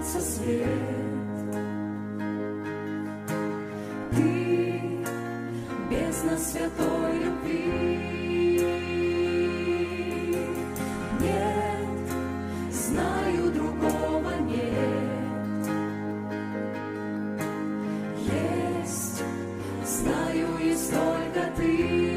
солнца свет. Ты бездна святой любви. Нет, знаю, другого нет. Есть, знаю, есть только ты.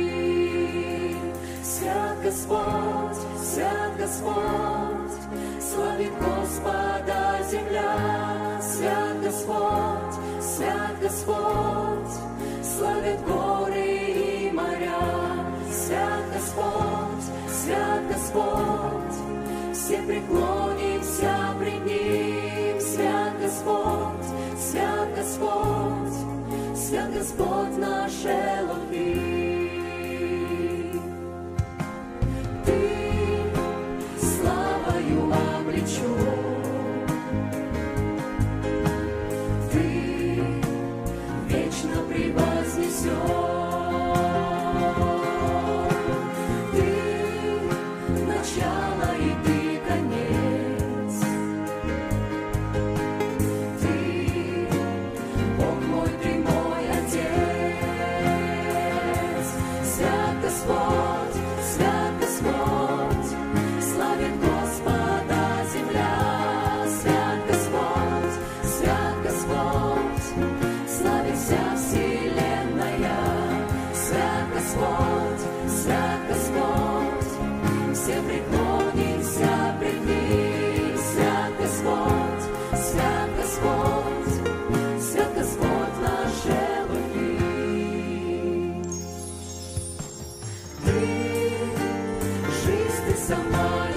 Свят Господь, свят Господь, славит Господа земля. Свят Господь, свят Господь, славят горы и моря. Свят Господь, свят Господь, все преклонимся пред Ним. Свят Господь, свят Господь, свят Господь наш Элохим. Сама